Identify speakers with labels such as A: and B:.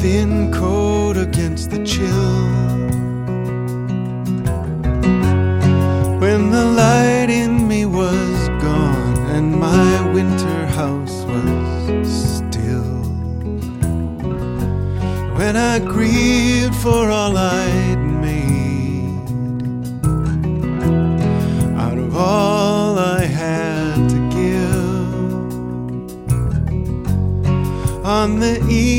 A: thin coat against the chill. When the light in me was gone and my winter house was still. When I grieved for all I'd made out of all I had to give. On the